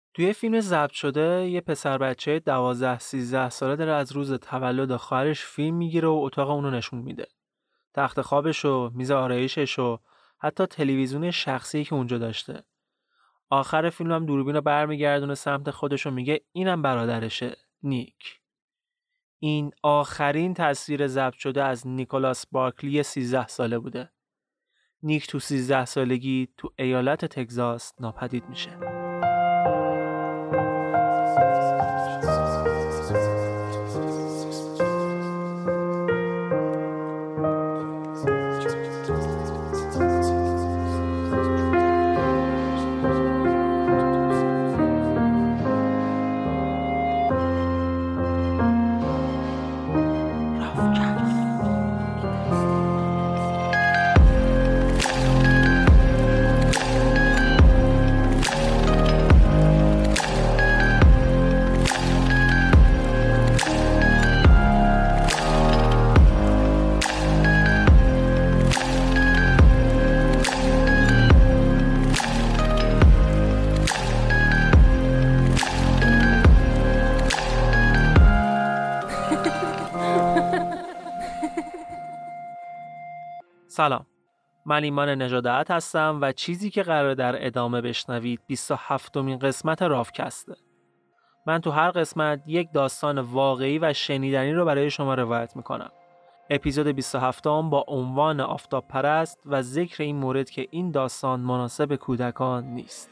توی فیلم ضبط شده یه پسر بچه 12-13 ساله داره از روز تولد خواهرش فیلم میگیره و اتاق اونو نشون میده. تخت خوابش و میز آرایشش و حتی تلویزیون شخصی که اونجا داشته. آخر فیلم هم دوربین رو برمیگردونه سمت خودش و میگه اینم برادرشه، نیک. این آخرین تصویر ضبط شده از نیکولاس بارکلی 13 ساله بوده. نیک تو 13 سالگی تو ایالت تگزاس ناپدید میشه. سلام، من ایمان نژادعت هستم و چیزی که قراره در ادامه بشنوید 27مین قسمت رافکسته. من تو هر قسمت یک داستان واقعی و شنیدنی رو برای شما روایت میکنم. اپیزود 27 با عنوان آفتاب پرست و ذکر این مورد که این داستان مناسب کودکان نیست.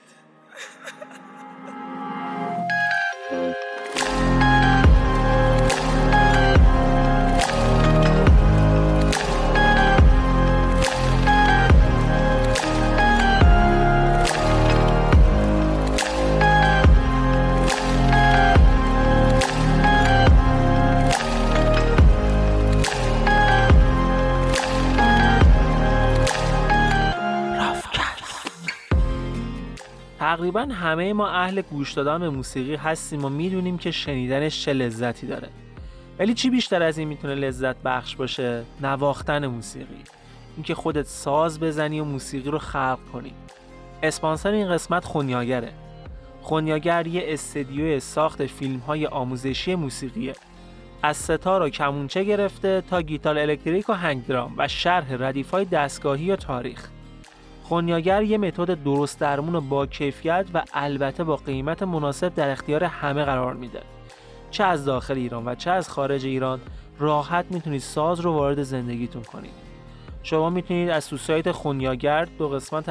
تقریبا همه ما اهل گوش دادن به موسیقی هستیم و میدونیم که شنیدنش چه لذتی داره. ولی چی بیشتر از این میتونه لذت بخش باشه؟ نواختن موسیقی. اینکه خودت ساز بزنی و موسیقی رو خلق کنی. اسپانسر این قسمت خونیاگره. خونیاگر یه استدیوی ساخت فیلم‌های آموزشی موسیقیه. از ستار و کمونچه گرفته تا گیتار الکتریک و هنگ درام و شرح ردیف‌های دستگاهی و تاریخ. خونیاگر یه متد درست درمون و با کیفیت و البته با قیمت مناسب در اختیار همه قرار میده. چه از داخل ایران و چه از خارج ایران راحت میتونید ساز رو وارد زندگیتون کنید. شما میتونید از تو سایت خونیاگر 2 قسمت